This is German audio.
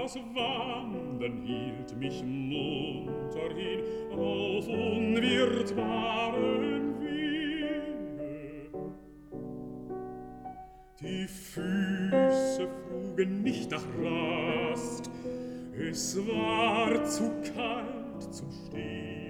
das Wandern hielt mich munter hin auf unwirtbaren Wege. Die Füße frugen nicht nach Rast, es war zu kalt zum Stehen.